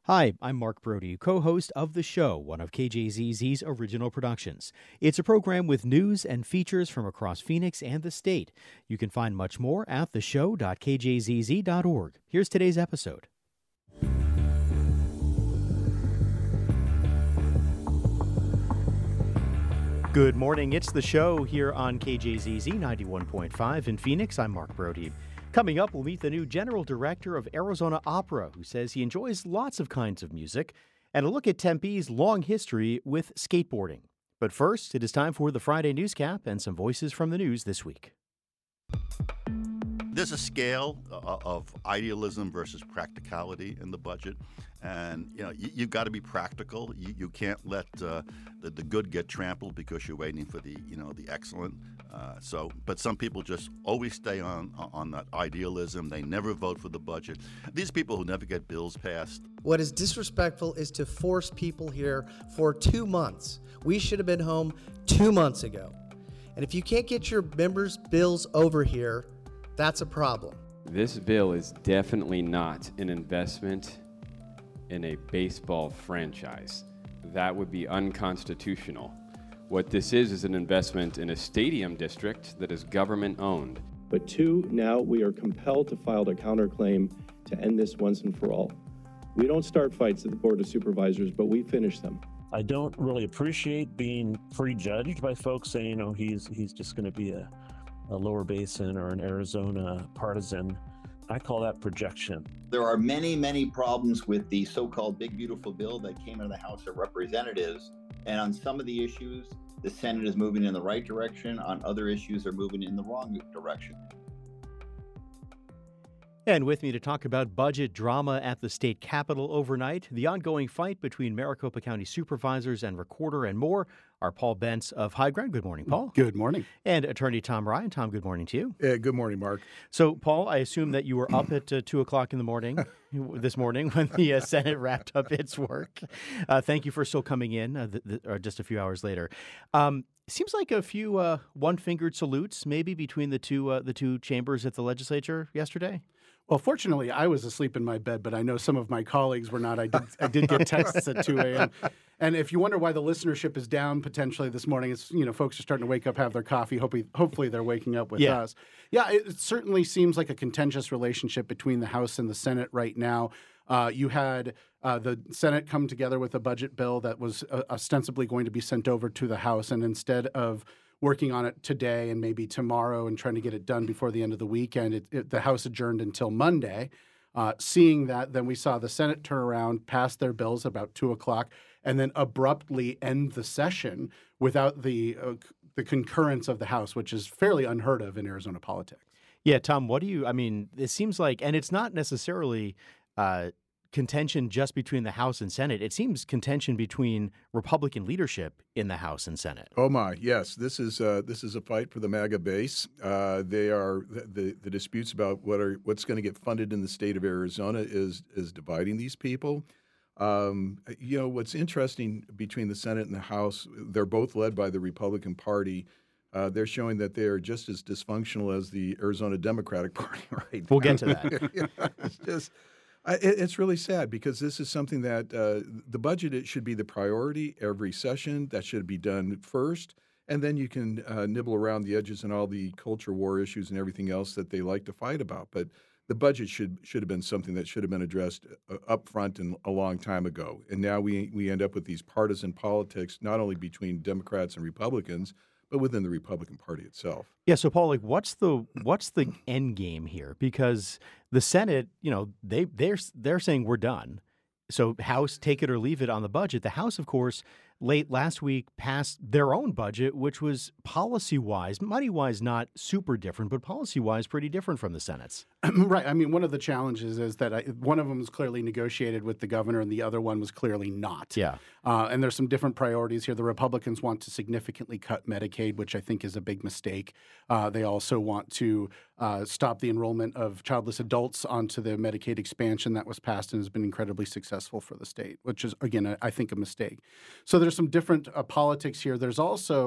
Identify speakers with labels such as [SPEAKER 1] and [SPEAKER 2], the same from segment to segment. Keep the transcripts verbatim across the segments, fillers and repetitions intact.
[SPEAKER 1] Hi, I'm Mark Brody, co-host of The Show, one of K J Z Z's original productions. It's a program with news and features from across Phoenix and the state. You can find much more at the show dot k j z z dot org. Here's today's episode. Good morning. It's The Show here on K J Z Z ninety-one point five in Phoenix. I'm Mark Brody. Coming up, we'll meet the new general director of Arizona Opera, who says he enjoys lots of kinds of music, and a look at Tempe's long history with skateboarding. But first, it is time for the Friday Newscap and some voices from the news this week.
[SPEAKER 2] There's a scale uh, of idealism versus practicality in the budget, and you know you, you've got to be practical. You, you can't let uh, the, the good get trampled because you're waiting for the you know the excellent. Uh, so, but some people just always stay on on that idealism. They never vote for the budget. These people who never get bills passed.
[SPEAKER 3] What is disrespectful is to force people here for two months. We should have been home two months ago, and if you can't get your members' bills over here, that's a problem.
[SPEAKER 4] This bill is definitely not an investment in a baseball franchise. That would be unconstitutional. What this is is an investment in a stadium district that is government-owned.
[SPEAKER 5] But two, now we are compelled to file a counterclaim to end this once and for all. We don't start fights at the Board of Supervisors, but we finish them.
[SPEAKER 6] I don't really appreciate being prejudged by folks saying, you know, he's he's just going to be a a Lower Basin or an Arizona partisan. I call that projection.
[SPEAKER 7] There are many, many problems with the so-called Big Beautiful Bill that came out of the House of Representatives. And on some of the issues, the Senate is moving in the right direction. On other issues, they're moving in the wrong direction.
[SPEAKER 1] And with me to talk about budget drama at the state capitol overnight, the ongoing fight between Maricopa County supervisors and recorder and more, are Paul Bentz of High Ground. Good morning, Paul.
[SPEAKER 8] Good morning.
[SPEAKER 1] And attorney Tom Ryan. Tom, good morning to you.
[SPEAKER 8] Uh, good morning, Mark.
[SPEAKER 1] So, Paul, I assume that you were up at uh, two o'clock in the morning this morning when the uh, Senate wrapped up its work. Uh, thank you for still coming in uh, th- th- or just a few hours later. Um, seems like a few uh, one-fingered salutes maybe between the two uh, the two chambers at the legislature yesterday.
[SPEAKER 8] Well, fortunately, I was asleep in my bed, but I know some of my colleagues were not. I did, I did get texts at two a.m. And if you wonder why the listenership is down potentially this morning, it's, you know, folks are starting to wake up, have their coffee. Hopefully, hopefully they're waking up with
[SPEAKER 1] yeah.
[SPEAKER 8] us. Yeah, it certainly seems like a contentious relationship between the House and the Senate right now. Uh, you had uh, the Senate come together with a budget bill that was uh, ostensibly going to be sent over to the House, and instead of working on it today and maybe tomorrow and trying to get it done before the end of the weekend, it, it, the House adjourned until Monday. Uh, seeing that, then we saw the Senate turn around, pass their bills about two o'clock, and then abruptly end the session without the uh, the concurrence of the House, which is fairly unheard of in Arizona politics.
[SPEAKER 1] Yeah, Tom, what do you, I mean, it seems like, and it's not necessarily uh, contention just between the House and Senate. It seems contention between Republican leadership in the House and Senate.
[SPEAKER 9] Oh my, yes, this is uh, this is a fight for the MAGA base. Uh, they are the the disputes about what are what's going to get funded in the state of Arizona is is dividing these people. Um, you know what's interesting between the Senate and the House? They're both led by the Republican Party. Uh, they're showing that they are just as dysfunctional as the Arizona Democratic Party right
[SPEAKER 1] We'll
[SPEAKER 9] now.
[SPEAKER 1] get to that.
[SPEAKER 9] Yeah, it's just. I, it's really sad because this is something that uh, the budget, it should be the priority every session. That should be done first. And then you can uh, nibble around the edges and all the culture war issues and everything else that they like to fight about. But the budget should should have been something that should have been addressed uh, up front and a long time ago. And now we we end up with these partisan politics, not only between Democrats and Republicans, but within the Republican Party itself.
[SPEAKER 1] Yeah, so Paul, like, what's the what's the end game here? Because the Senate, you know, they they're they're saying we're done. So House, take it or leave it on the budget. The House, of course, late last week passed their own budget, which was policy-wise, money-wise, not super different, but policy-wise pretty different from the Senate's.
[SPEAKER 8] Right. I mean, one of the challenges is that I, one of them was clearly negotiated with the governor and the other one was clearly not.
[SPEAKER 1] Yeah.
[SPEAKER 8] Uh, and there's some different priorities here. The Republicans want to significantly cut Medicaid, which I think is a big mistake. Uh, they also want to uh, stop the enrollment of childless adults onto the Medicaid expansion that was passed and has been incredibly successful for the state, which is, again, I think a mistake. So there's some different uh, politics here. There's also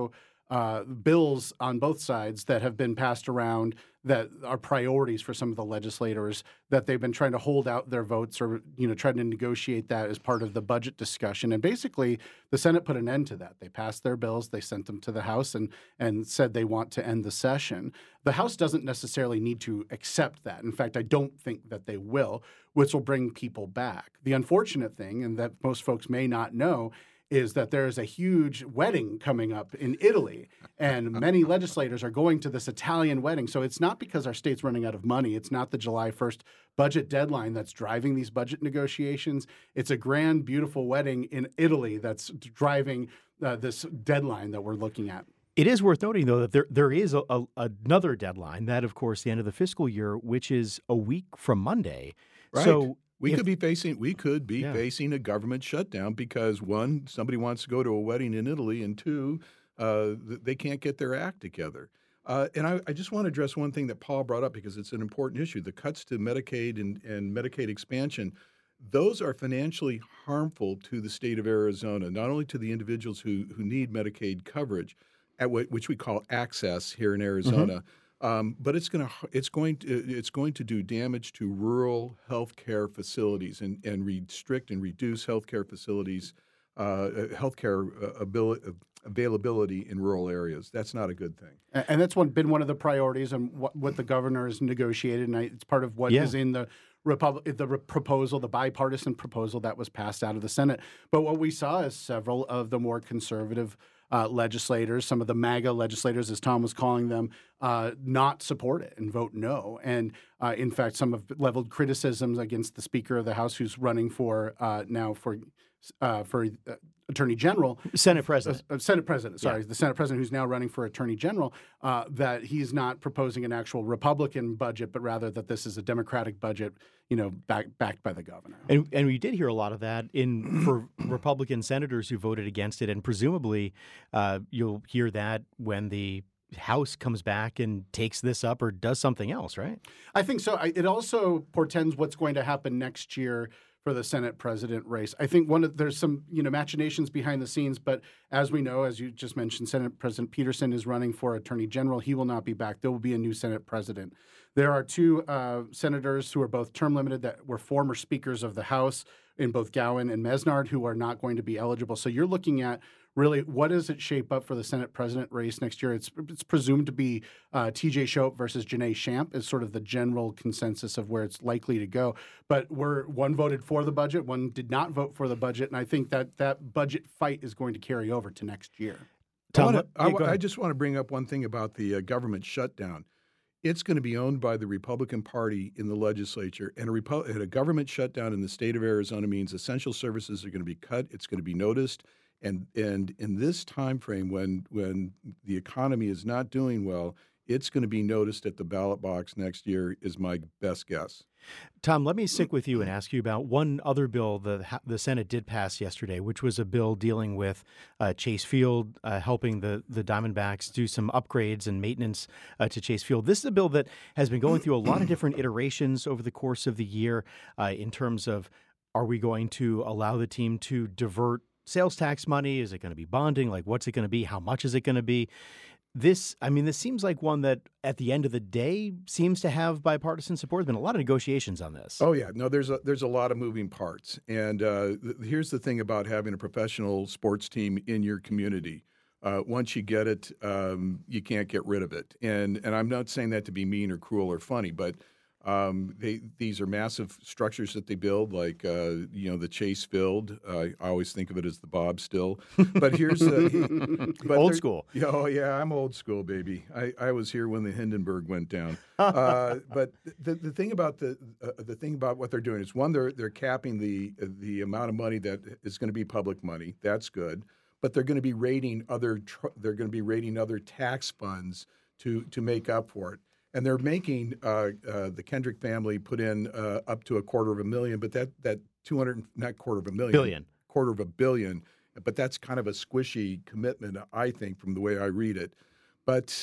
[SPEAKER 8] uh, bills on both sides that have been passed around that are priorities for some of the legislators that they've been trying to hold out their votes or, you know, trying to negotiate that as part of the budget discussion. And basically, the Senate put an end to that. They passed their bills, they sent them to the House and, and said they want to end the session. The House doesn't necessarily need to accept that. In fact, I don't think that they will, which will bring people back. The unfortunate thing, and that most folks may not know, is that there is a huge wedding coming up in Italy, and many legislators are going to this Italian wedding. So it's not because our state's running out of money. It's not the July first budget deadline that's driving these budget negotiations. It's a grand, beautiful wedding in Italy that's driving uh, this deadline that we're looking at.
[SPEAKER 1] It is worth noting, though, that there there is a, a, another deadline, that, of course, the end of the fiscal year, which is a week from Monday.
[SPEAKER 9] Right.
[SPEAKER 1] So
[SPEAKER 9] We
[SPEAKER 1] if-
[SPEAKER 9] could be facing we could be
[SPEAKER 1] Yeah.
[SPEAKER 9] facing a government shutdown because one, somebody wants to go to a wedding in Italy, and two, uh, th- they can't get their act together. Uh, and I, I just want to address one thing that Paul brought up because it's an important issue: the cuts to Medicaid and, and Medicaid expansion. Those are financially harmful to the state of Arizona, not only to the individuals who who need Medicaid coverage, at wh- which we call access here in Arizona. Um, but it's going to it's going to it's going to do damage to rural healthcare facilities and, and restrict and reduce healthcare facilities, uh, healthcare abil- availability in rural areas. That's not a good thing.
[SPEAKER 8] And, and that's one, been one of the priorities and what, what the governor has negotiated, and I, it's part of what
[SPEAKER 1] Yeah.
[SPEAKER 8] is in the Republic, the re- proposal, the bipartisan proposal that was passed out of the Senate. But what we saw is several of the more conservative Uh, legislators, some of the MAGA legislators, as Tom was calling them, uh, not support it and vote no. And uh, in fact, some have leveled criticisms against the Speaker of the House, who's running for uh, now for uh, for uh, Attorney General,
[SPEAKER 1] Senate President.
[SPEAKER 8] uh, uh, Senate President. Sorry,
[SPEAKER 1] Yeah.
[SPEAKER 8] the Senate President, who's now running for Attorney General, uh, that he's not proposing an actual Republican budget, but rather that this is a Democratic budget, you know, back, backed by the governor.
[SPEAKER 1] And, and we did hear a lot of that in for Republican senators who voted against it, and presumably uh, you'll hear that when the House comes back and takes this up or does something else, right?
[SPEAKER 8] I think so. I, it also portends what's going to happen next year for the Senate president race. I think one of there's some you know machinations behind the scenes, but as we know, as you just mentioned, Senate President Peterson is running for Attorney General. He will not be back. There will be a new Senate president. There are two uh, senators who are both term limited that were former speakers of the House in both Gowan and Mesnard who are not going to be eligible. So you're looking at really what does it shape up for the Senate president race next year? It's it's presumed to be uh, T J Shope versus Janae Shamp is sort of the general consensus of where it's likely to go. But we're one voted for the budget, one did not vote for the budget, and I think that that budget fight is going to carry over to next year.
[SPEAKER 9] I, wanna,
[SPEAKER 1] let-
[SPEAKER 9] I,
[SPEAKER 1] yeah,
[SPEAKER 9] wa-
[SPEAKER 1] go
[SPEAKER 9] I
[SPEAKER 1] ahead.
[SPEAKER 9] just want to bring up one thing about the uh, government shutdown. It's going to be owned by the Republican Party in the legislature, and a, Repu- and a government shutdown in the state of Arizona means essential services are going to be cut. It's going to be noticed, and and in this time frame, when when the economy is not doing well, it's going to be noticed at the ballot box next year. Is my best guess.
[SPEAKER 1] Tom, let me stick with you and ask you about one other bill the the Senate did pass yesterday, which was a bill dealing with uh, Chase Field, uh, helping the, the Diamondbacks do some upgrades and maintenance uh, to Chase Field. This is a bill that has been going through a lot of different iterations over the course of the year uh, in terms of, are we going to allow the team to divert sales tax money? Is it going to be bonding? Like, what's it going to be? How much is it going to be? This, I mean, this seems like one that at the end of the day seems to have bipartisan support. There's been a lot of negotiations on this.
[SPEAKER 9] Oh yeah, no, there's a there's a lot of moving parts, and uh, th- here's the thing about having a professional sports team in your community. Uh, once you get it, um, you can't get rid of it. And and I'm not saying that to be mean or cruel or funny, but um, they these are massive structures that they build, like uh, you know the Chase Field. Uh, I always think of it as the Bob Still. But here's the but
[SPEAKER 1] Old
[SPEAKER 9] there-
[SPEAKER 1] school.
[SPEAKER 9] Yeah, oh yeah, I'm old school, baby. I, I was here when the Hindenburg went down. Uh, but the the thing about the uh, the thing about what they're doing is, one, they're they're capping the the amount of money that is going to be public money. That's good. But they're going to be rating other tr- they're going to be rating other tax funds to to make up for it. And they're making uh, uh, the Kendrick family put in uh, up to a quarter of a million, but that that two hundred not quarter of a million
[SPEAKER 1] Billion.
[SPEAKER 9] quarter of a billion. But that's kind of a squishy commitment, I think, from the way I read it. But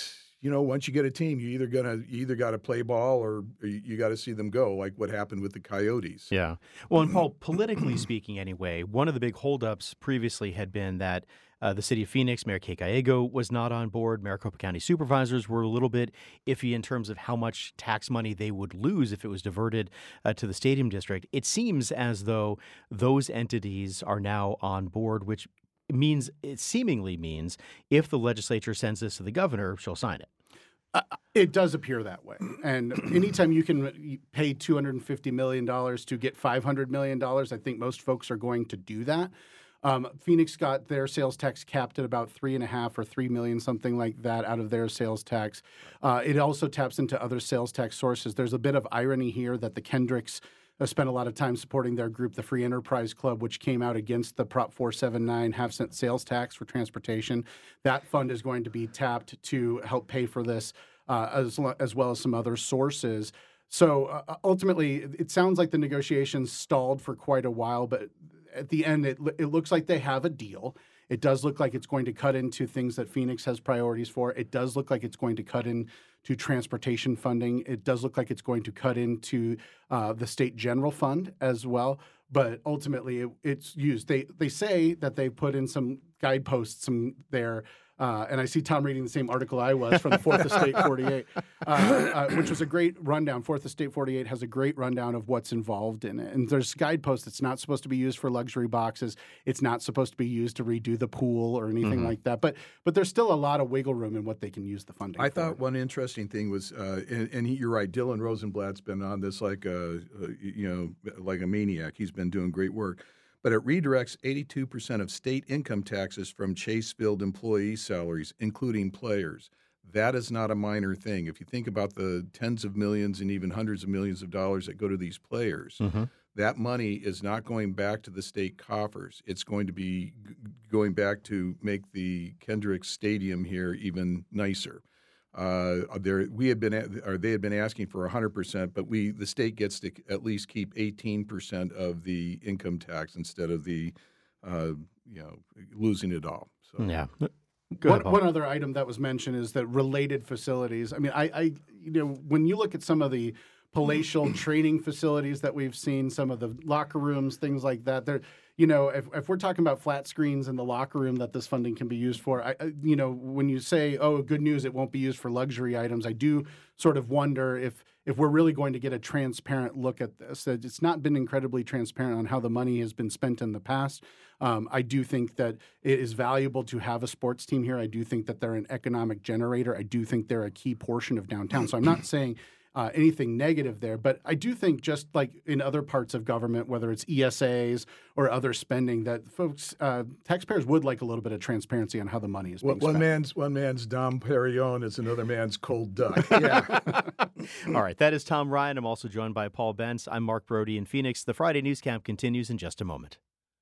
[SPEAKER 9] you know, once you get a team, you either gonna you either got to play ball or you, you got to see them go, like what happened with the Coyotes.
[SPEAKER 1] Yeah. Well, and Paul, politically speaking, anyway, one of the big holdups previously had been that uh, the city of Phoenix, Mayor Kay Gallego was not on board. Maricopa County supervisors were a little bit iffy in terms of how much tax money they would lose if it was diverted uh, to the stadium district. It seems as though those entities are now on board, which means it seemingly means if the legislature sends this to the governor, she'll sign it.
[SPEAKER 8] Uh, it does appear that way. And anytime you can pay two hundred fifty million dollars to get five hundred million dollars, I think most folks are going to do that. Um, Phoenix got their sales tax capped at about three and a half or three million, something like that, out of their sales tax. Uh, it also taps into other sales tax sources. There's a bit of irony here that the Kendricks uh, spent a lot of time supporting their group, the Free Enterprise Club, which came out against the Prop four seventy-nine half cent sales tax for transportation. That fund is going to be tapped to help pay for this, uh, as, as well as some other sources. So uh, ultimately, it sounds like the negotiations stalled for quite a while, but at the end, it, it looks like they have a deal. It does look like it's going to cut into things that Phoenix has priorities for. It does look like it's going to cut into transportation funding. It does look like it's going to cut into uh, the state general fund as well. But ultimately, it, it's used. They they say that they put in some guideposts some there. Uh, and I see Tom reading the same article I was from the Fourth Estate forty-eight, uh, uh, which was a great rundown. Fourth Estate forty-eight has a great rundown of what's involved in it. And there's guideposts. It's not supposed to be used for luxury boxes. It's not supposed to be used to redo the pool or anything mm-hmm. like that. But but there's still a lot of wiggle room in what they can use the funding
[SPEAKER 9] I
[SPEAKER 8] for.
[SPEAKER 9] thought one interesting thing was, uh, and, and he, you're right, Dylan Rosenblatt's been on this like a, uh, you know, like a maniac. He's been doing great work. But it redirects eighty-two percent of state income taxes from Chase-filled employee salaries, including players. That is not a minor thing. If you think about the tens of millions and even hundreds of millions of dollars that go to these players, mm-hmm. that money is not going back to the state coffers. It's going to be g- going back to make the Kendrick Stadium here even nicer. Uh, there, we had been, or they had been asking for one hundred percent, but we, the state gets to at least keep eighteen percent of the income tax instead of the, uh, you know, losing it all. So
[SPEAKER 1] yeah.
[SPEAKER 8] One, one other item that was mentioned is that related facilities. I mean, I, I, you know, when you look at some of the palatial training facilities that we've seen, some of the locker rooms, things like that, they're, you know, if, if we're talking about flat screens in the locker room that this funding can be used for, I, I, you know, when you say, oh, good news, it won't be used for luxury items, I do sort of wonder if if we're really going to get a transparent look at this. It's not been incredibly transparent on how the money has been spent in the past. Um, I do think that it is valuable to have a sports team here. I do think that they're an economic generator. I do think they're a key portion of downtown. So I'm not saying Uh, anything negative there. But I do think just like in other parts of government, whether it's E S As or other spending, that folks, uh, taxpayers would like a little bit of transparency on how the money is being
[SPEAKER 9] one,
[SPEAKER 8] spent.
[SPEAKER 9] One man's, one man's Dom Perignon is another man's cold duck. Yeah.
[SPEAKER 1] All right. That is Tom Ryan. I'm also joined by Paul Bentz. I'm Mark Brody in Phoenix. The Friday News Camp continues in just a moment.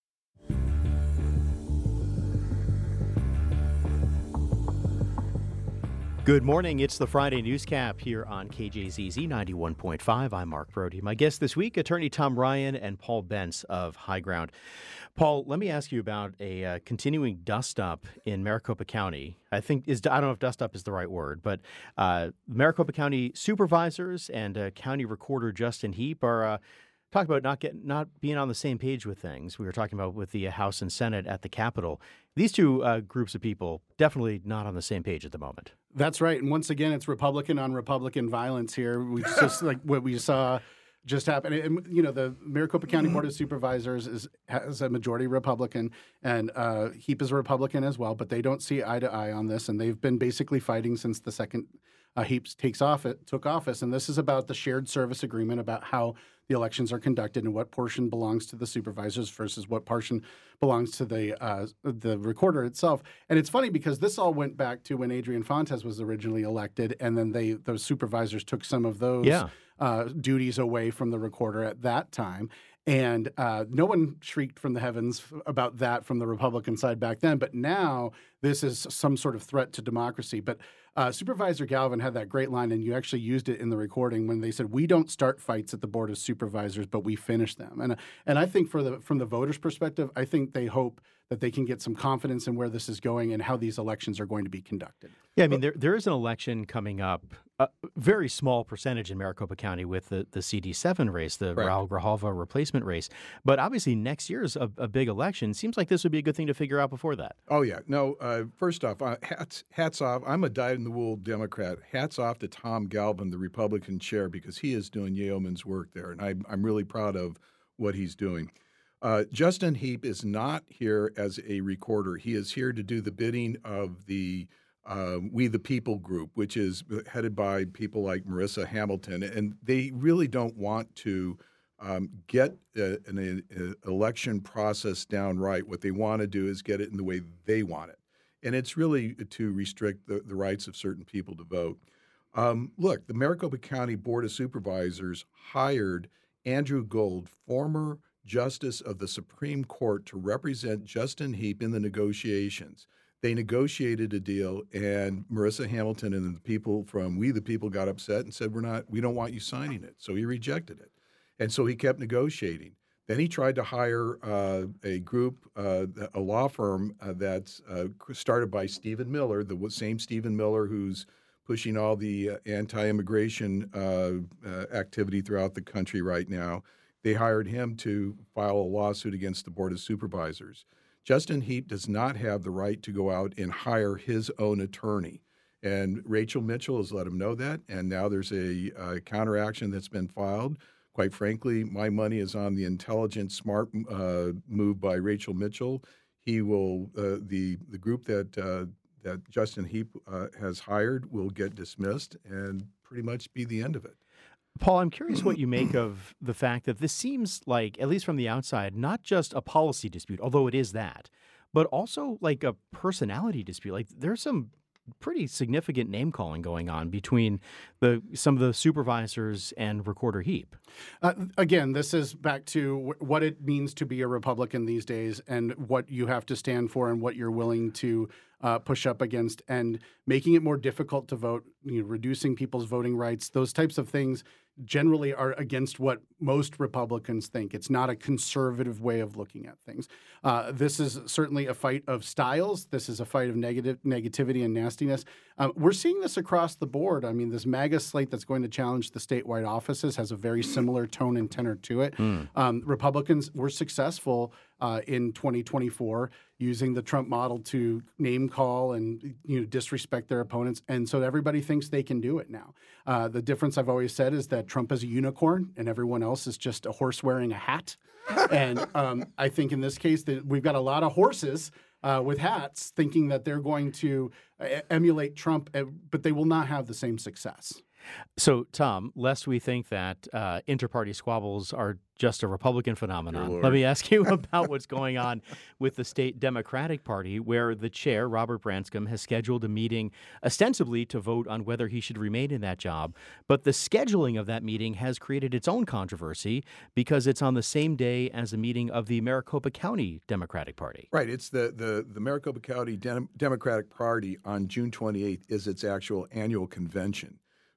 [SPEAKER 1] Good morning. It's the Friday Newscap here on K J Z Z ninety-one point five. I'm Mark Brody. My guests this week, attorney Tom Ryan and Paul Bentz of High Ground. Paul, let me ask you about a uh, continuing dust-up in Maricopa County. I think is I don't know if dust-up is the right word, but uh, Maricopa County supervisors and uh, County Recorder Justin Heap are uh, talking about not get, not being on the same page with things. We were talking about with the House and Senate at the Capitol. These two uh, groups of people definitely not on the same page at the moment.
[SPEAKER 8] That's right. And once again, it's Republican on Republican violence here. We just like what we saw just happen. And, you know, the Maricopa County Board of Supervisors is has a majority Republican, and uh, Heap is a Republican as well, but they don't see eye to eye on this. And they've been basically fighting since the second uh, Heap takes off it, took office. And this is about the shared service agreement, about how the elections are conducted and what portion belongs to the supervisors versus what portion belongs to the uh, the recorder itself. And it's funny because this all went back to when Adrian Fontes was originally elected, and then they those supervisors took some of those
[SPEAKER 1] yeah.
[SPEAKER 8] uh, duties away from the recorder at that time. And uh, no one shrieked from the heavens about that from the Republican side back then. But now this is some sort of threat to democracy. But uh, Supervisor Galvin had that great line, and you actually used it in the recording when they said, "We don't start fights at the Board of Supervisors, but we finish them." And and I think for the from the voters' perspective, I think they hope that they can get some confidence in where this is going and how these elections are going to be conducted.
[SPEAKER 1] Yeah, I mean, there there is an election coming up, a very small percentage in Maricopa County with the, the C D seven race, the
[SPEAKER 9] Correct.
[SPEAKER 1] Raul Grijalva replacement race. But obviously next year is a, a big election. Seems like this would be a good thing to figure out before that.
[SPEAKER 9] Oh, yeah. No, uh, first off, uh, hats, hats off. I'm a dyed-in-the-wool Democrat. Hats off to Tom Galvin, the Republican chair, because he is doing yeoman's work there, and I, I'm really proud of what he's doing. Uh, Justin Heap is not here as a recorder. He is here to do the bidding of the uh, We the People group, which is headed by people like Marissa Hamilton, and they really don't want to um, get a, an a election process down right. What they want to do is get it in the way they want it, and it's really to restrict the, the rights of certain people to vote. Um, look, the Maricopa County Board of Supervisors hired Andrew Gold, former Justice of the Supreme Court, to represent Justin Heap in the negotiations. They negotiated a deal, and Marissa Hamilton and the people from We the People got upset and said, "We're not, we don't want you signing it." So he rejected it, and so he kept negotiating. Then he tried to hire uh, a group, uh, a law firm uh, that's uh, started by Stephen Miller, the same Stephen Miller who's pushing all the uh, anti-immigration uh, uh, activity throughout the country right now. They hired him to file a lawsuit against the Board of Supervisors. Justin Heap does not have the right to go out and hire his own attorney. And Rachel Mitchell has let him know that, and now there's a, a counteraction that's been filed. Quite frankly, my money is on the intelligent, smart uh, move by Rachel Mitchell. He will, uh, the, the group that, uh, that Justin Heap uh, has hired will get dismissed and pretty much be the end of it.
[SPEAKER 1] Paul, I'm curious what you make of the fact that this seems like, at least from the outside, not just a policy dispute, although it is that, but also like a personality dispute. Like there's some pretty significant name calling going on between the some of the supervisors and Recorder Heap.
[SPEAKER 8] Uh, again, this is back to w- what it means to be a Republican these days and what you have to stand for and what you're willing to uh, push up against, and making it more difficult to vote, you know, reducing people's voting rights. Those types of things generally are against what most Republicans think. It's not a conservative way of looking at things. Uh, this is certainly a fight of styles. This is a fight of negative negativity and nastiness. Uh, we're seeing this across the board. I mean, this MAGA slate that's going to challenge the statewide offices has a very similar tone and tenor to it. Mm. Um, Republicans were successful uh, in twenty twenty-four using the Trump model to name call and, you know, disrespect their opponents. And so everybody thinks they can do it now. Uh, the difference I've always said is that Trump is a unicorn and everyone else is just a horse wearing a hat. And um, I think in this case that we've got a lot of horses uh, with hats thinking that they're going to uh, emulate Trump, uh, but they will not have the same success.
[SPEAKER 1] So, Tom, lest we think that uh, inter-party squabbles are just a Republican phenomenon, let me ask you about what's going on with the state Democratic Party, where the chair, Robert Branscombe, has scheduled a meeting ostensibly to vote on whether he should remain in that job. But the scheduling of that meeting has created its own controversy because it's on the same day as a meeting of the Maricopa County Democratic Party.
[SPEAKER 9] Right. It's the, the, the Maricopa County Dem- Democratic Party on June twenty-eighth is its actual annual convention.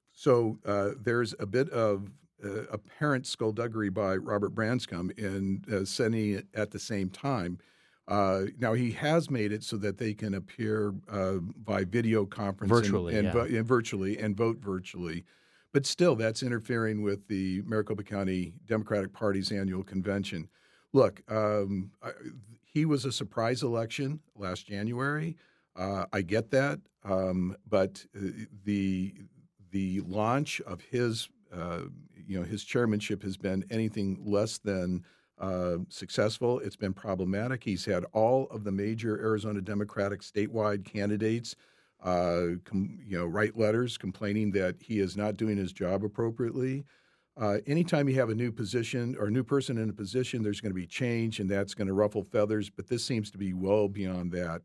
[SPEAKER 9] So uh, there's a bit of uh, apparent skullduggery by Robert Branscombe in uh, sending it at the same time. Uh, now, he has made it so that they can appear uh, by video conference
[SPEAKER 1] virtually,
[SPEAKER 9] and, and,
[SPEAKER 1] yeah.
[SPEAKER 9] vo- and virtually and vote virtually. But still, that's interfering with the Maricopa County Democratic Party's annual convention. Look, um, I, he was a surprise election last January. Uh, I get that, um, but uh, the The launch of his, uh, you know, his chairmanship has been anything less than uh, successful. It's been problematic. He's had all of the major Arizona Democratic statewide candidates, uh, com- you know, write letters complaining that he is not doing his job appropriately. Uh, anytime you have a new position or a new person in a position, there's going to be change, and that's going to ruffle feathers. But this seems to be well beyond that.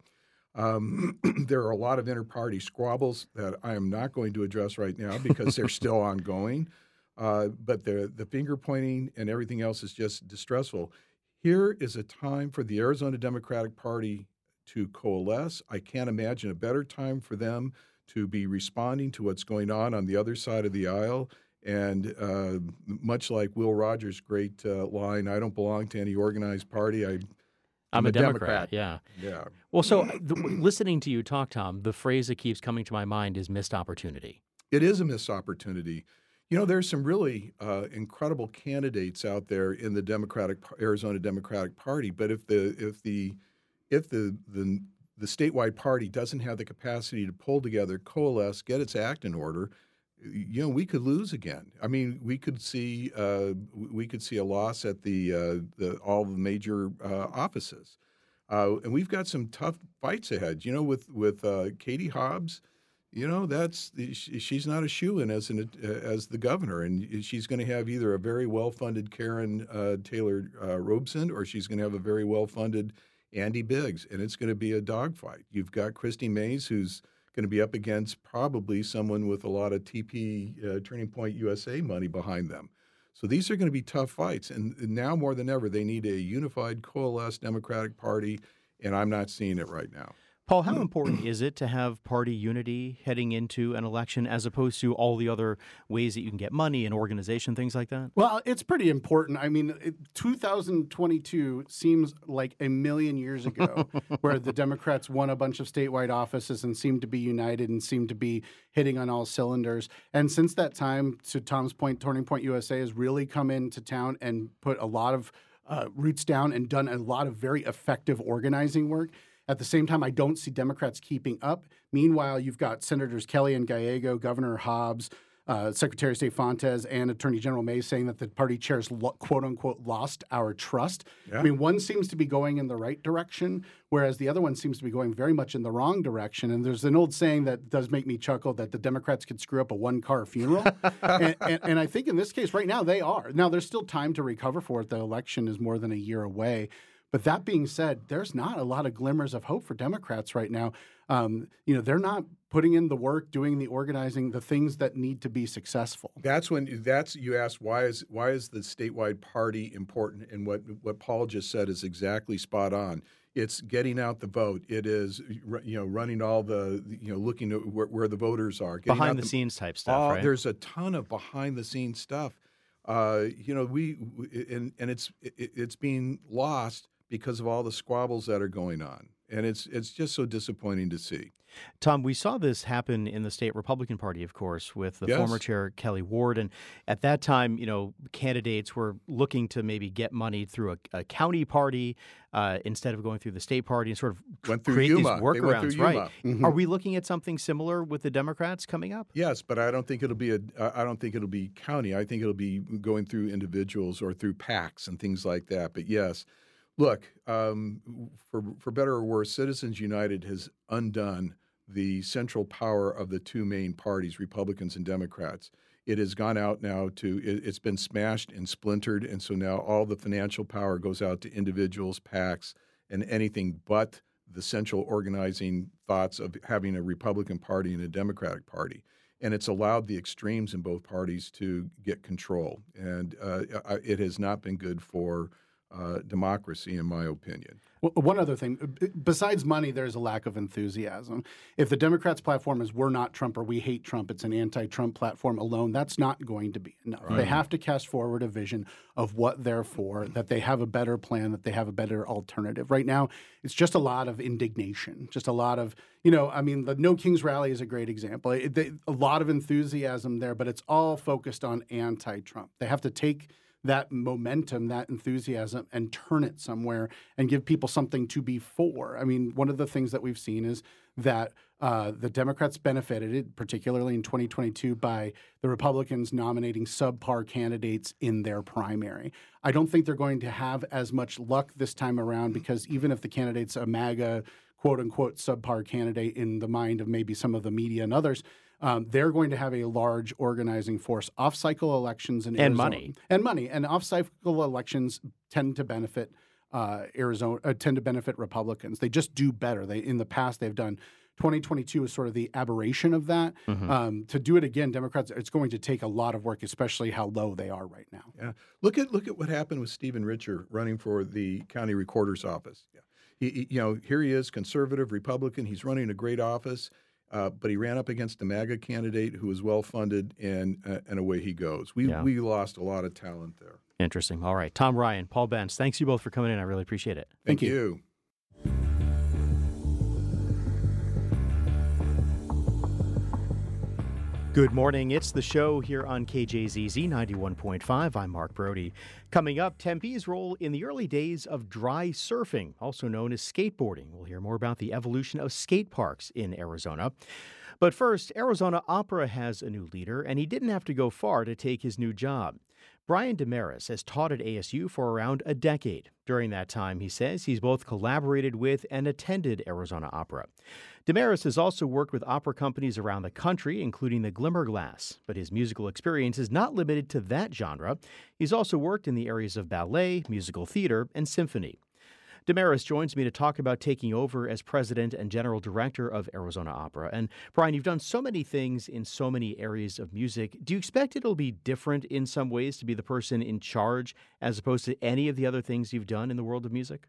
[SPEAKER 9] Um, there are a lot of inter-party squabbles that I am not going to address right now because they're still ongoing. Uh, but the the finger pointing and everything else is just distressful. Here is a time for the Arizona Democratic Party to coalesce. I can't imagine a better time for them to be responding to what's going on on the other side of the aisle. And uh, much like Will Rogers' great uh, line, I don't belong to any organized party. I, I'm,
[SPEAKER 1] I'm a,
[SPEAKER 9] a
[SPEAKER 1] Democrat.
[SPEAKER 9] Democrat.
[SPEAKER 1] Yeah.
[SPEAKER 9] Yeah.
[SPEAKER 1] Well, so the, listening to you talk, Tom, the phrase that keeps coming to my mind is missed opportunity.
[SPEAKER 9] It is a missed opportunity. You know, there's some really uh, incredible candidates out there in the Democratic Arizona Democratic Party, but if the if the if the the the statewide party doesn't have the capacity to pull together, coalesce, get its act in order, you know, we could lose again. I mean, we could see uh, we could see a loss at the, uh, the all the major uh, offices, uh, and we've got some tough fights ahead. You know, with with uh, Katie Hobbs, you know, that's she's not a shoo-in as an as the governor, and she's going to have either a very well-funded Karen uh, Taylor uh, Robeson, or she's going to have a very well-funded Andy Biggs, and it's going to be a dogfight. You've got Christy Mays, who's going to be up against probably someone with a lot of T P, uh, Turning Point U S A money behind them. So these are going to be tough fights. And now more than ever, they need a unified, coalesced Democratic Party, and I'm not seeing it right now.
[SPEAKER 1] Paul, how important is it to have party unity heading into an election as opposed to all the other ways that you can get money and organization, things like that?
[SPEAKER 8] Well, it's pretty important. I mean, it, two thousand twenty-two seems like a million years ago where the Democrats won a bunch of statewide offices and seemed to be united and seemed to be hitting on all cylinders. And since that time, to Tom's point, Turning Point U S A has really come into town and put a lot of uh, roots down and done a lot of very effective organizing work. At the same time, I don't see Democrats keeping up. Meanwhile, you've got Senators Kelly and Gallego, Governor Hobbs, uh, Secretary of State Fontes, and Attorney General Mays saying that the party chairs, lo- quote unquote, lost our trust. Yeah. I mean, one seems to be going in the right direction, whereas the other one seems to be going very much in the wrong direction. And there's an old saying that does make me chuckle that the Democrats could screw up a one-car funeral. and, and, and I think in this case right now they are. Now, there's still time to recover for it. The election is more than a year away. But that being said, there's not a lot of glimmers of hope for Democrats right now. Um, you know, they're not putting in the work, doing the organizing, the things that need to be successful.
[SPEAKER 9] That's when that's you asked why is why is the statewide party important? And what what Paul just said is exactly spot on. It's getting out the vote. It is you know running all the you know looking at where, where the voters are, getting
[SPEAKER 1] behind the,
[SPEAKER 9] the
[SPEAKER 1] scenes type stuff.
[SPEAKER 9] All,
[SPEAKER 1] right?
[SPEAKER 9] There's a ton of behind the scenes stuff. Uh, you know we and and it's it, it's being lost because of all the squabbles that are going on. And it's it's just so disappointing to see.
[SPEAKER 1] Tom, we saw this happen in the state Republican Party, of course, with the
[SPEAKER 9] yes.
[SPEAKER 1] former chair, Kelly Ward. And at that time, you know, candidates were looking to maybe get money through a, a county party uh, instead of going through the state party and sort of
[SPEAKER 9] went through
[SPEAKER 1] create
[SPEAKER 9] Yuma.
[SPEAKER 1] these workarounds,
[SPEAKER 9] through
[SPEAKER 1] right?
[SPEAKER 9] Yuma.
[SPEAKER 1] Mm-hmm. Are we looking at something similar with the Democrats coming up?
[SPEAKER 9] Yes, but I don't think it'll be a. I don't think it'll be county. I think it'll be going through individuals or through PACs and things like that. But yes. Look, um, for for better or worse, Citizens United has undone the central power of the two main parties, Republicans and Democrats. It has gone out now to, it, it's been smashed and splintered, and so now all the financial power goes out to individuals, PACs, and anything but the central organizing thoughts of having a Republican Party and a Democratic Party. And it's allowed the extremes in both parties to get control, and uh, it has not been good for Uh, democracy, in my opinion.
[SPEAKER 8] Well, one other thing, besides money, there's a lack of enthusiasm. If the Democrats' platform is "We're not Trump" or "We hate Trump," it's an anti-Trump platform alone. That's not going to be enough. Right. They have to cast forward a vision of what they're for, that they have a better plan, that they have a better alternative. Right now, it's just a lot of indignation, just a lot of, you know, I mean, the No Kings Rally is a great example. It, they, a lot of enthusiasm there, but it's all focused on anti-Trump. They have to take that momentum, that enthusiasm, and turn it somewhere and give people something to be for. I mean, one of the things that we've seen is that uh, the Democrats benefited, particularly in twenty twenty-two, by the Republicans nominating subpar candidates in their primary. I don't think they're going to have as much luck this time around because even if the candidate's a MAGA, quote-unquote, subpar candidate in the mind of maybe some of the media and others, Um, they're going to have a large organizing force. Off-cycle elections in
[SPEAKER 1] and
[SPEAKER 8] Arizona,
[SPEAKER 1] money
[SPEAKER 8] and money and off-cycle elections tend to benefit uh, Arizona. Uh, tend to benefit Republicans. They just do better. They in the past they've done. twenty twenty-two is sort of the aberration of that. Mm-hmm. Um, to do it again, Democrats, it's going to take a lot of work, especially how low they are right now.
[SPEAKER 9] Yeah, look at look at what happened with Stephen Richer running for the county recorder's office. Yeah. He, he- you know, here he is, conservative, Republican. He's running a great office, uh, but he ran up against a MAGA candidate who was well funded, and uh, and away he goes. We
[SPEAKER 1] Yeah.
[SPEAKER 9] we lost a lot of talent there.
[SPEAKER 1] Interesting. All right. Tom Ryan, Paul Bence, thanks you both for coming in. I really appreciate it.
[SPEAKER 9] Thank, you.
[SPEAKER 1] Good morning. It's the show here on K J Z Z ninety-one point five. I'm Mark Brody. Coming up, Tempe's role in the early days of dry surfing, also known as skateboarding. We'll hear more about the evolution of skate parks in Arizona. But first, Arizona Opera has a new leader, and he didn't have to go far to take his new job. Brian Damaris has taught at A S U for around a decade. During that time, he says, he's both collaborated with and attended Arizona Opera. Damaris has also worked with opera companies around the country, including the Glimmerglass, but his musical experience is not limited to that genre. He's also worked in the areas of ballet, musical theater, and symphony. Damaris joins me to talk about taking over as president and general director of Arizona Opera. And Brian, you've done so many things in so many areas of music. Do you expect it'll be different in some ways to be the person in charge as opposed to any of the other things you've done in the world of music?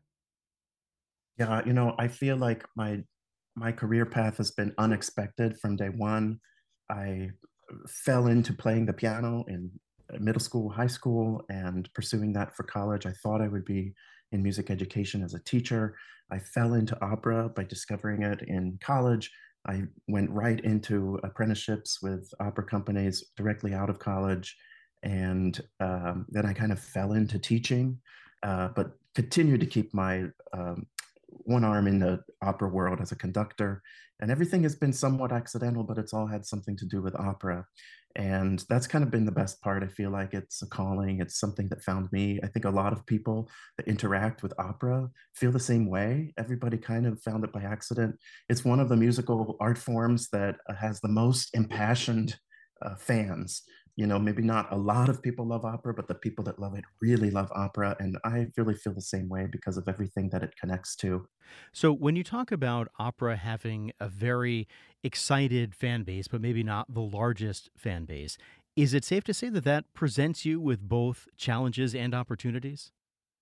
[SPEAKER 10] Yeah, you know, I feel like my my career path has been unexpected from day one. I fell into playing the piano in middle school, high school, and pursuing that for college. I thought I would be in music education as a teacher. I fell into opera by discovering it in college. I went right into apprenticeships with opera companies directly out of college. And um, then I kind of fell into teaching, uh, but continued to keep my um, one arm in the opera world as a conductor. And everything has been somewhat accidental, but it's all had something to do with opera. And that's kind of been the best part. I feel like it's a calling. It's something that found me. I think a lot of people that interact with opera feel the same way. Everybody kind of found it by accident. It's one of the musical art forms that has the most impassioned uh, fans. You know, maybe not a lot of people love opera, but the people that love it really love opera. And I really feel the same way because of everything that it connects to.
[SPEAKER 1] So when you talk about opera having a very excited fan base, but maybe not the largest fan base, is it safe to say that that presents you with both challenges and opportunities?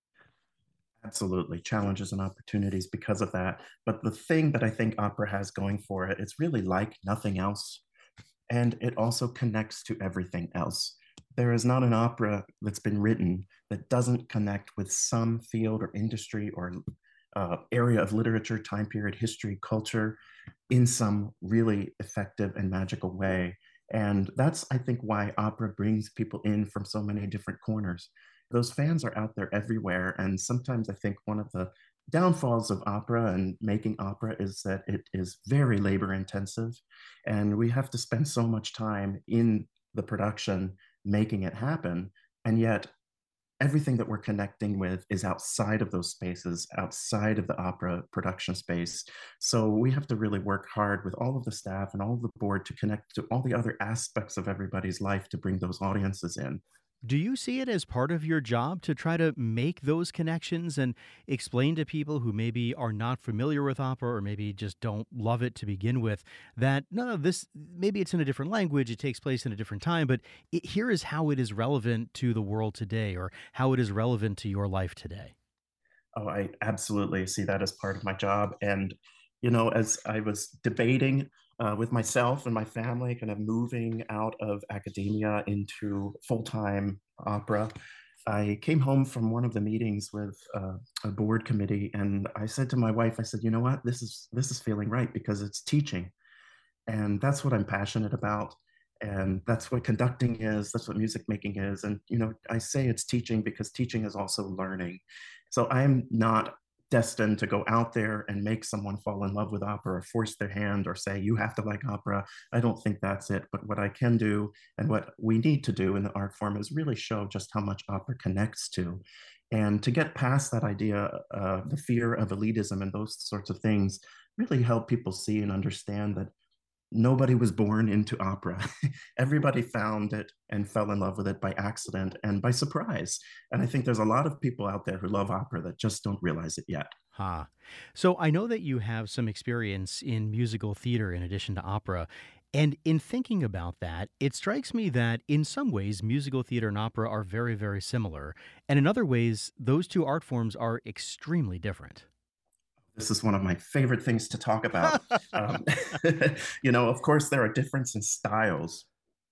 [SPEAKER 10] Absolutely. Challenges and opportunities because of that. But the thing that I think opera has going for it, it's really like nothing else. And it also connects to everything else. There is not an opera that's been written that doesn't connect with some field or industry or uh, area of literature, time period, history, culture in some really effective and magical way. And that's, I think, why opera brings people in from so many different corners. Those fans are out there everywhere. And sometimes I think one of the downfalls of opera and making opera is that it is very labor intensive, and we have to spend so much time in the production making it happen. And yet everything that we're connecting with is outside of those spaces, outside of the opera production space. So we have to really work hard with all of the staff and all of the board to connect to all the other aspects of everybody's life to bring those audiences in.
[SPEAKER 1] Do you see it as part of your job to try to make those connections and explain to people who maybe are not familiar with opera or maybe just don't love it to begin with that, no, no, this, maybe it's in a different language, it takes place in a different time, but it, here is how it is relevant to the world today or how it is relevant to your life today?
[SPEAKER 10] Oh, I absolutely see that as part of my job. And, you know, as I was debating Uh, with myself and my family, kind of moving out of academia into full-time opera, I came home from one of the meetings with uh, a board committee, and I said to my wife, I said, you know what, this is this is feeling right because it's teaching, and that's what I'm passionate about, and that's what conducting is, that's what music making is, and you know, I say it's teaching because teaching is also learning. So I'm not destined to go out there and make someone fall in love with opera or force their hand or say, you have to like opera. I don't think that's it. But what I can do and what we need to do in the art form is really show just how much opera connects to. And to get past that idea, uh, the fear of elitism and those sorts of things, really help people see and understand that nobody was born into opera. Everybody found it and fell in love with it by accident and by surprise. And I think there's a lot of people out there who love opera that just don't realize it yet.
[SPEAKER 1] Ha. So I know that you have some experience in musical theater in addition to opera. And in thinking about that, it strikes me that in some ways, musical theater and opera are very, very similar. And in other ways, those two art forms are extremely different.
[SPEAKER 10] this is one of my favorite things to talk about. um, you know, of course, there are differences in styles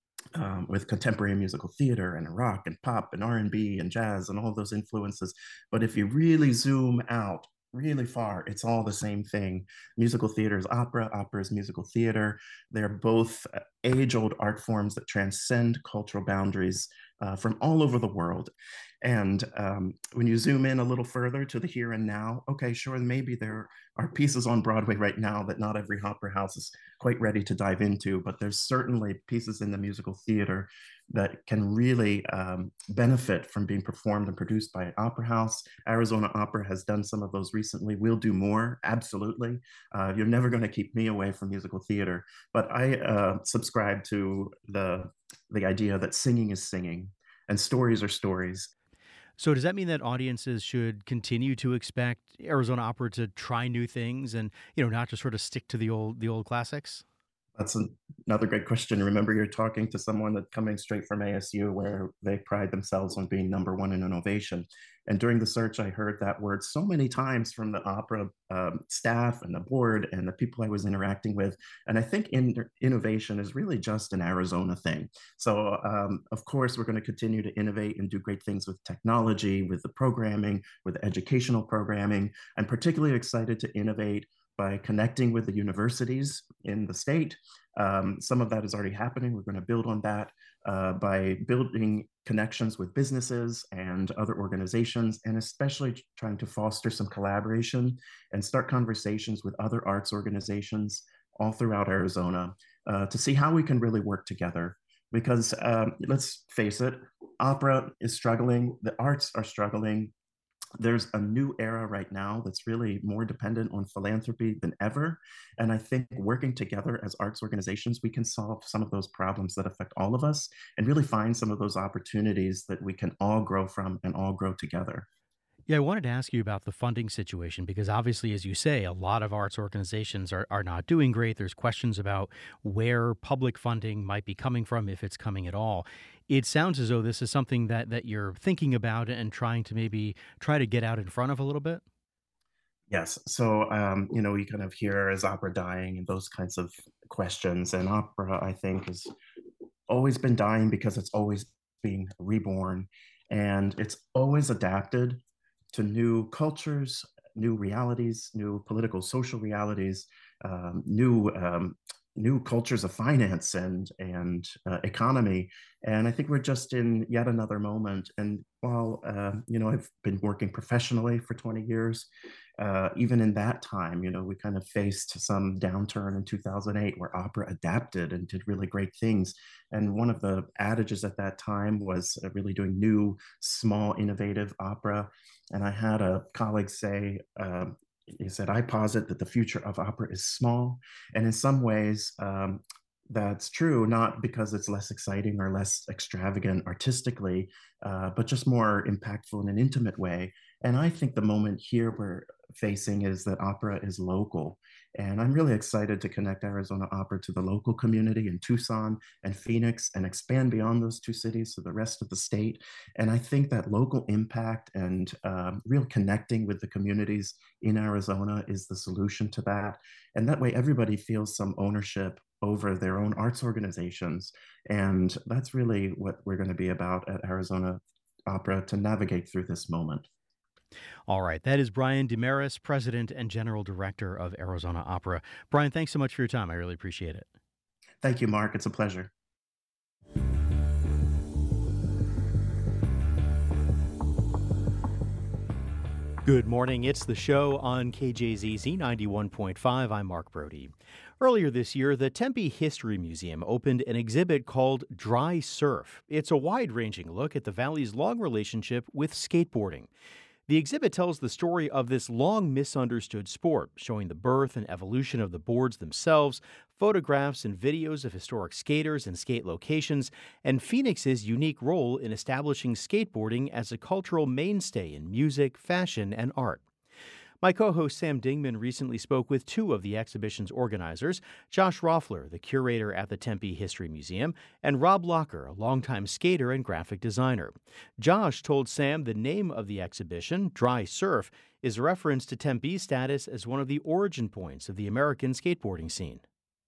[SPEAKER 10] um, with contemporary musical theater and rock and pop and R and B and jazz and all those influences. But if you really zoom out really far, it's all the same thing. Musical theater is opera, opera is musical theater. They're both age-old art forms that transcend cultural boundaries uh, from all over the world. And um, when you zoom in a little further to the here and now, okay, sure, maybe there are pieces on Broadway right now that not every opera house is quite ready to dive into, but there's certainly pieces in the musical theater that can really um, benefit from being performed and produced by an opera house. Arizona Opera has done some of those recently. We'll do more, absolutely. Uh, you're never going to keep me away from musical theater, but I uh, subscribe to the, the idea that singing is singing and stories are stories.
[SPEAKER 1] So does that mean that audiences should continue to expect Arizona Opera to try new things and, you know, not just sort of stick to the old the old classics?
[SPEAKER 10] That's an, another great question. Remember, you're talking to someone that's coming straight from A S U, where they pride themselves on being number one in innovation. And during the search, I heard that word so many times from the opera um, staff and the board and the people I was interacting with. And I think in, innovation is really just an Arizona thing. So, um, of course, we're going to continue to innovate and do great things with technology, with the programming, with the educational programming. I'm particularly excited to innovate by connecting with the universities in the state. Um, some of that is already happening. We're going to build on that uh, by building connections with businesses and other organizations, and especially trying to foster some collaboration and start conversations with other arts organizations all throughout Arizona uh, to see how we can really work together. Because um, let's face it, opera is struggling, the arts are struggling. There's a new era right now that's really more dependent on philanthropy than ever. And I think working together as arts organizations, we can solve some of those problems that affect all of us and really find some of those opportunities that we can all grow from and all grow together.
[SPEAKER 1] Yeah, I wanted to ask you about the funding situation because obviously, as you say, a lot of arts organizations are, are not doing great. There's questions about where public funding might be coming from, if it's coming at all. It sounds as though this is something that, that you're thinking about and trying to maybe try to get out in front of a little bit.
[SPEAKER 10] Yes. So, um, you know, you kind of hear, is opera dying and those kinds of questions. And opera, I think, has always been dying because it's always being reborn and it's always adapted to new cultures, new realities, new political, social realities, um, new um, new cultures of finance and and uh, economy. And I think we're just in yet another moment. And while uh, you know, I've been working professionally for twenty years, uh, even in that time, you know, we kind of faced some downturn in two thousand eight where opera adapted and did really great things. And one of the adages at that time was uh, really doing new, small, innovative opera. And I had a colleague say, um, he said, I posit that the future of opera is small. And in some ways, um, that's true, not because it's less exciting or less extravagant artistically, uh, but just more impactful in an intimate way. And I think the moment here we're facing is that opera is local. And I'm really excited to connect Arizona Opera to the local community in Tucson and Phoenix and expand beyond those two cities to the rest of the state. And I think that local impact and um, real connecting with the communities in Arizona is the solution to that. And that way everybody feels some ownership over their own arts organizations. And that's really what we're going to be about at Arizona Opera to navigate through this moment.
[SPEAKER 1] All right. That is Brian Demarais, President and General Director of Arizona Opera. Brian, thanks so much for your time. I really appreciate it.
[SPEAKER 10] Thank you, Mark. It's a pleasure.
[SPEAKER 1] Good morning. It's The Show on K J Z Z ninety-one point five. I'm Mark Brody. Earlier this year, the Tempe History Museum opened an exhibit called Dry Surf. It's a wide-ranging look at the Valley's long relationship with skateboarding. The exhibit tells the story of this long misunderstood sport, showing the birth and evolution of the boards themselves, photographs and videos of historic skaters and skate locations, and Phoenix's unique role in establishing skateboarding as a cultural mainstay in music, fashion, and art. My co-host Sam Dingman recently spoke with two of the exhibition's organizers, Josh Roffler, the curator at the Tempe History Museum, and Rob Locker, a longtime skater and graphic designer. Josh told Sam the name of the exhibition, Dry Surf, is a reference to Tempe's status as one of the origin points of the American skateboarding scene.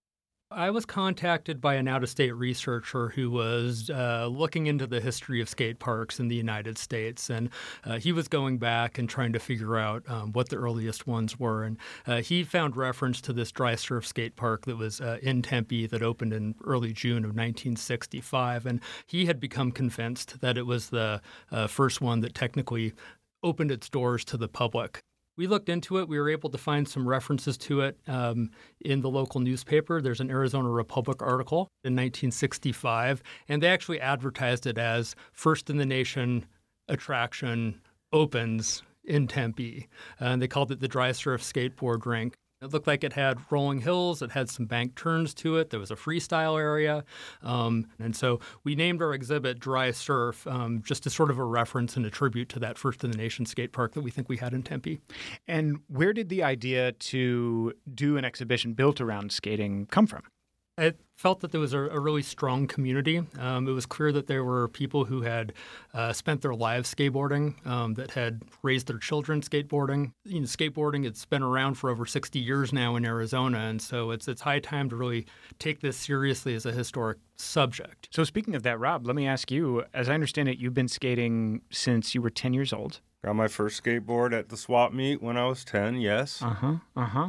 [SPEAKER 11] I was contacted by an out-of-state researcher who was uh, looking into the history of skate parks in the United States, and uh, he was going back and trying to figure out um, what the earliest ones were. And uh, he found reference to this dry surf skate park that was uh, in Tempe that opened in early June of nineteen sixty-five, and he had become convinced that it was the uh, first one that technically opened its doors to the public. We looked into it. We were able to find some references to it um, in the local newspaper. There's an Arizona Republic article in nineteen sixty-five, and they actually advertised it as first in the nation attraction opens in Tempe. Uh, and they called it the Dry Surf Skateboard Rink. It looked like it had rolling hills. It had some bank turns to it. There was a freestyle area. Um, and so we named our exhibit Dry Surf um, just as sort of a reference and a tribute to that first-in-the-nation skate park that we think we had in Tempe.
[SPEAKER 12] And where did the idea to do an exhibition built around skating come from?
[SPEAKER 11] I felt that there was a, a really strong community. Um, it was clear that there were people who had uh, spent their lives skateboarding, um, that had raised their children skateboarding. You know, skateboarding, it's been around for over sixty years now in Arizona, and so it's it's high time to really take this seriously as a historic subject.
[SPEAKER 12] So speaking of that, Rob, let me ask you, as I understand it, you've been skating since you were ten years old.
[SPEAKER 13] Got my first skateboard at the swap meet when I was ten, yes.
[SPEAKER 12] Uh-huh, uh-huh.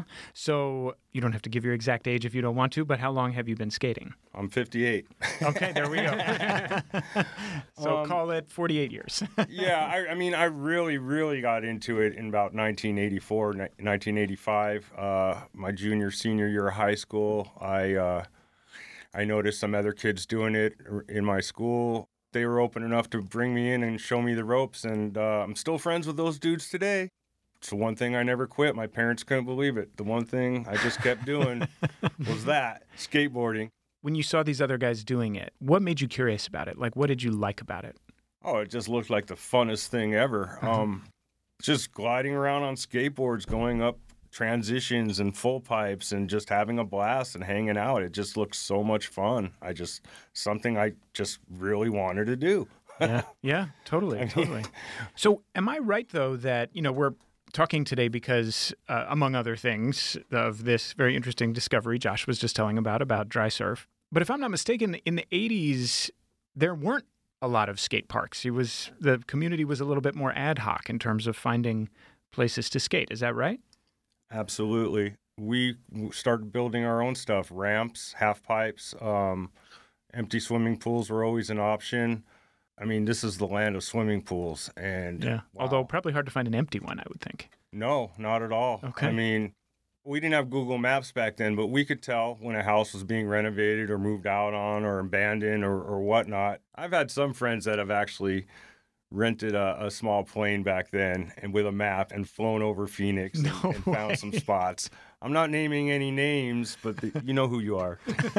[SPEAKER 12] So you don't have to give your exact age if you don't want to, but how long have you been skating?
[SPEAKER 13] I'm fifty-eight.
[SPEAKER 12] Okay, there we go. so um, call it forty-eight years.
[SPEAKER 13] yeah, I, I mean, I really, really got into it in about nineteen eighty-four, nineteen eighty-five. Uh, my junior, senior year of high school, I, uh, I noticed some other kids doing it in my school. They were open enough to bring me in and show me the ropes, and uh, I'm still friends with those dudes today. It's the one thing I never quit. My parents couldn't believe it. The one thing I just kept doing was that, skateboarding.
[SPEAKER 12] When you saw these other guys doing it, what made you curious about it? Like, what did you like about it?
[SPEAKER 13] Oh, it just looked like the funnest thing ever.
[SPEAKER 12] Uh-huh.
[SPEAKER 13] Um, just gliding around on skateboards, going up transitions and full pipes and just having a blast and hanging out. It just looks so much fun. I just, something I just really wanted to do.
[SPEAKER 12] yeah, yeah, totally, totally. So am I right, though, that, you know, we're talking today because, uh, among other things, of this very interesting discovery Josh was just telling about, about dry surf. But if I'm not mistaken, in the eighties, there weren't a lot of skate parks. It was, the community was a little bit more ad hoc in terms of finding places to skate. Is that right?
[SPEAKER 13] Absolutely. We started building our own stuff, ramps, half pipes, um, empty swimming pools were always an option. I mean, this is the land of swimming pools. And
[SPEAKER 12] yeah, wow. Although probably hard to find an empty one, I would think.
[SPEAKER 13] No, not at all.
[SPEAKER 12] Okay.
[SPEAKER 13] I mean, we didn't have Google Maps back then, but we could tell when a house was being renovated or moved out on or abandoned or, or whatnot. I've had some friends that have actually rented a, a small plane back then and with a map and flown over Phoenix and,
[SPEAKER 12] no
[SPEAKER 13] and found some spots. I'm not naming any names, but the, you know who you are.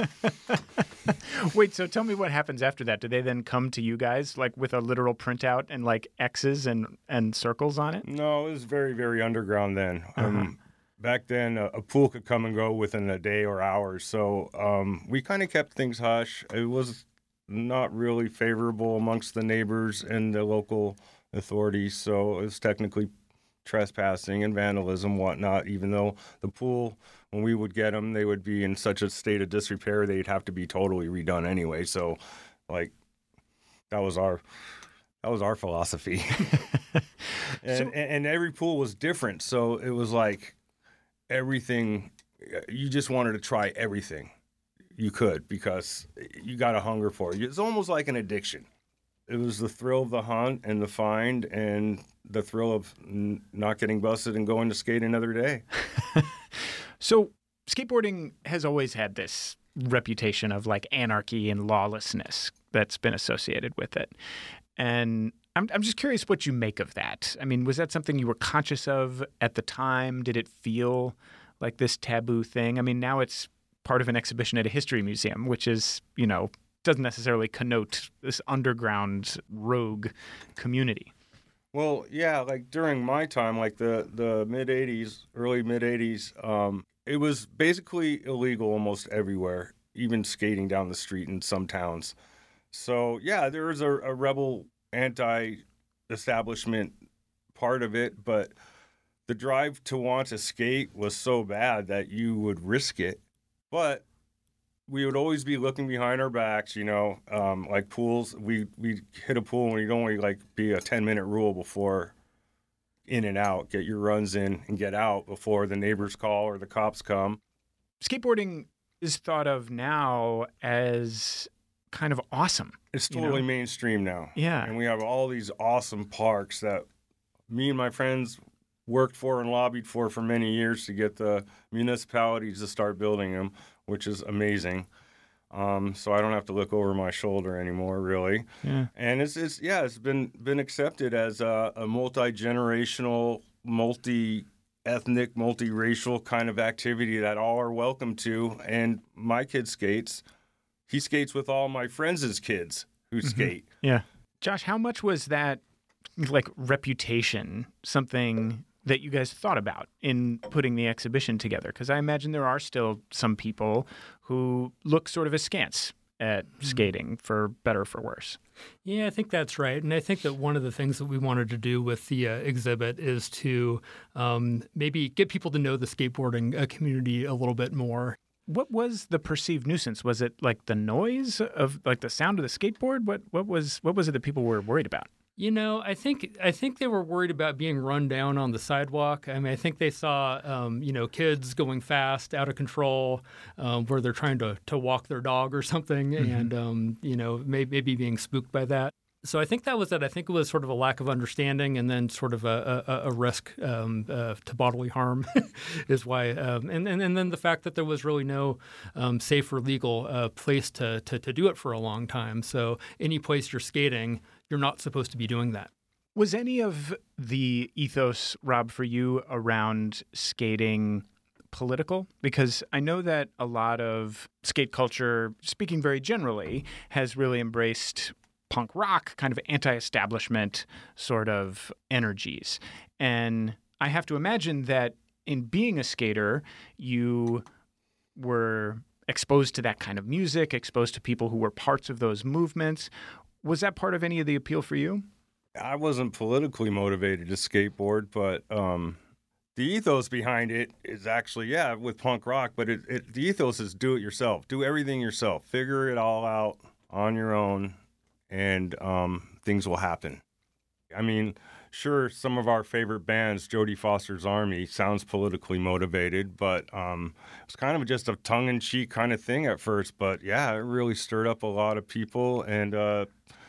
[SPEAKER 12] Wait, so tell me what happens after that. Do they then come to you guys like with a literal printout and like X's and, and circles on it?
[SPEAKER 13] No, it was very, very underground then.
[SPEAKER 12] Uh-huh.
[SPEAKER 13] Um, back then, a, a pool could come and go within a day or hours. So um, we kind of kept things hush. It was not really favorable amongst the neighbors and the local authorities, so it was technically trespassing and vandalism, whatnot, even though the pool, when we would get them, they would be in such a state of disrepair, they'd have to be totally redone anyway. So, like, that was our that was our philosophy. and,
[SPEAKER 12] So-
[SPEAKER 13] and, and every pool was different, so it was like everything, you just wanted to try everything you could because you got a hunger for it. It's almost like an addiction. It was the thrill of the hunt and the find and the thrill of n- not getting busted and going to skate another day.
[SPEAKER 12] So skateboarding has always had this reputation of like anarchy and lawlessness that's been associated with it. And I'm I'm just curious what you make of that. I mean, was that something you were conscious of at the time? Did it feel like this taboo thing? I mean, now it's part of an exhibition at a history museum, which is, you know, doesn't necessarily connote this underground rogue community.
[SPEAKER 13] Well, yeah, like during my time, like the, the mid eighties, early mid eighties, um, it was basically illegal almost everywhere, even skating down the street in some towns. So, yeah, there was a, a rebel anti-establishment part of it, but the drive to want to skate was so bad that you would risk it. But we would always be looking behind our backs, you know, um, like pools. We we hit a pool and we'd only like be a ten minute rule before in and out, get your runs in and get out before the neighbors call or the cops come.
[SPEAKER 12] Skateboarding is thought of now as kind of awesome.
[SPEAKER 13] It's totally
[SPEAKER 12] you know?
[SPEAKER 13] mainstream now.
[SPEAKER 12] Yeah.
[SPEAKER 13] And we have all these awesome parks that me and my friends worked for and lobbied for for many years to get the municipalities to start building them, which is amazing. Um, so I don't have to look over my shoulder anymore, really.
[SPEAKER 12] Yeah.
[SPEAKER 13] And it's, it's yeah, it's been been accepted as a, a multi-generational, multi-ethnic, multiracial kind of activity that all are welcome to. And my kid skates. He skates with all my friends' kids who
[SPEAKER 12] Mm-hmm.
[SPEAKER 13] skate.
[SPEAKER 12] Yeah. Josh, how much was that like reputation something that you guys thought about in putting the exhibition together? Because I imagine there are still some people who look sort of askance at skating, for better or for worse.
[SPEAKER 11] Yeah, I think that's right. And I think that one of the things that we wanted to do with the uh, exhibit is to um, maybe get people to know the skateboarding uh, community a little bit more.
[SPEAKER 12] What was the perceived nuisance? Was it like the noise of like the sound of the skateboard? What what was what was it that people were worried about?
[SPEAKER 11] You know, I think I think they were worried about being run down on the sidewalk. I mean, I think they saw, um, you know, kids going fast, out of control, um, where they're trying to, to walk their dog or something, mm-hmm. and, um, you know, may, maybe being spooked by that. So I think that was it. I think it was sort of a lack of understanding and then sort of a, a, a risk um, uh, to bodily harm is why. Um, and, and, and then the fact that there was really no um, safe or legal uh, place to, to, to do it for a long time. So any place you're skating, you're not supposed to be doing that.
[SPEAKER 12] Was any of the ethos, Rob, for you around skating political? Because I know that a lot of skate culture, speaking very generally, has really embraced punk rock, kind of anti-establishment sort of energies. And I have to imagine that in being a skater, you were exposed to that kind of music, exposed to people who were parts of those movements. Was that part of any of the appeal for you?
[SPEAKER 13] I wasn't politically motivated to skateboard, but um, the ethos behind it is actually, yeah, with punk rock, but it, it, the ethos is do it yourself. Do everything yourself. Figure it all out on your own, and um, things will happen. I mean, sure, some of our favorite bands, Jodie Foster's Army, sounds politically motivated, but um, it's kind of just a tongue-in-cheek kind of thing at first. But yeah, it really stirred up a lot of people, and uh,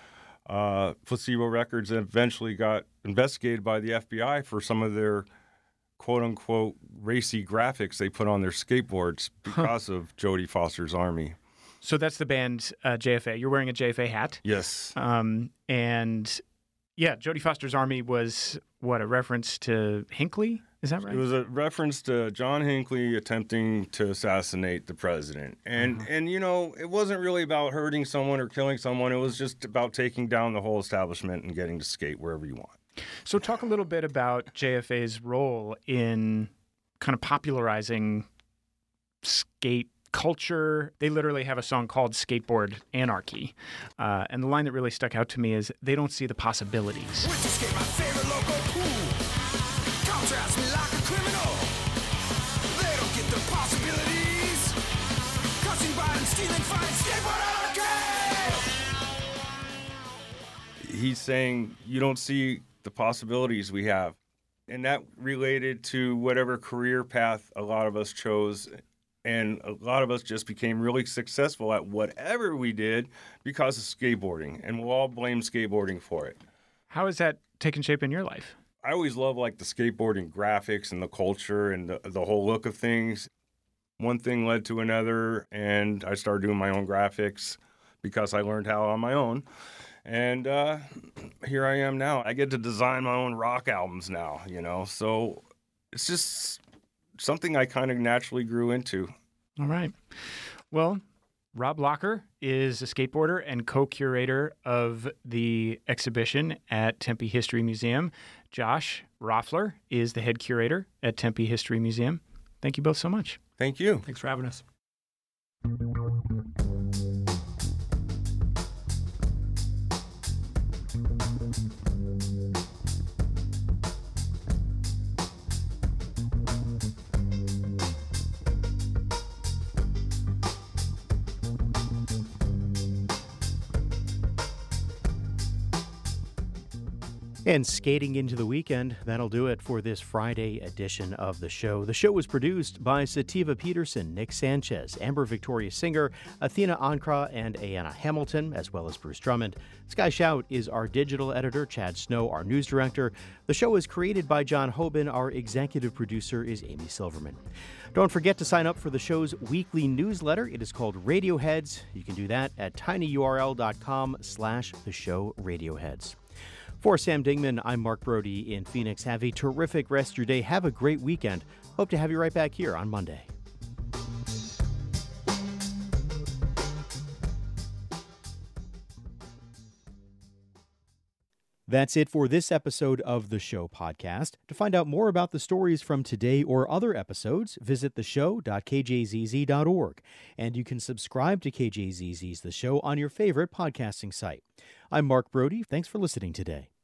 [SPEAKER 13] uh, Placebo Records eventually got investigated by the F B I for some of their quote-unquote racy graphics they put on their skateboards because huh. of Jodie Foster's Army.
[SPEAKER 12] So that's the band uh, J F A. You're wearing a J F A hat.
[SPEAKER 13] Yes.
[SPEAKER 12] Um, and yeah, Jodie Foster's Army was what, a reference to Hinckley? Is that right?
[SPEAKER 13] It was a reference to John Hinckley attempting to assassinate the president. And, uh-huh. and you know, it wasn't really about hurting someone or killing someone. It was just about taking down the whole establishment and getting to skate wherever you want.
[SPEAKER 12] So talk a little bit about J F A's role in kind of popularizing skate culture. They literally have a song called Skateboard Anarchy. Uh, and the line that really stuck out to me is, they don't see the possibilities.
[SPEAKER 13] He's saying you don't see the possibilities we have. And that related to whatever career path a lot of us chose. And a lot of us just became really successful at whatever we did because of skateboarding. And we'll all blame skateboarding for it.
[SPEAKER 12] How has that taken shape in your life?
[SPEAKER 13] I always love like the skateboarding graphics and the culture and the, the whole look of things. One thing led to another, and I started doing my own graphics because I learned how on my own. And uh, here I am now. I get to design my own rock albums now, you know. So it's just something I kind of naturally grew into.
[SPEAKER 12] All right. Well, Rob Locker is a skateboarder and co-curator of the exhibition at Tempe History Museum. Josh Roffler is the head curator at Tempe History Museum. Thank you both so much.
[SPEAKER 13] Thank you.
[SPEAKER 11] Thanks for having us.
[SPEAKER 1] And skating into the weekend, that'll do it for this Friday edition of the show. The show was produced by Sativa Peterson, Nick Sanchez, Amber Victoria Singer, Athena Ankra, and Ayanna Hamilton, as well as Bruce Drummond. Sky Shout is our digital editor, Chad Snow, our news director. The show is created by John Hoban. Our executive producer is Amy Silverman. Don't forget to sign up for the show's weekly newsletter. It is called Radioheads. You can do that at tinyurl.com slash the show Radioheads. For Sam Dingman, I'm Mark Brody in Phoenix. Have a terrific rest of your day. Have a great weekend. Hope to have you right back here on Monday. That's it for this episode of The Show podcast. To find out more about the stories from today or other episodes, visit the show dot k j z z dot org. And you can subscribe to K J Z Z's The Show on your favorite podcasting site. I'm Mark Brody. Thanks for listening today.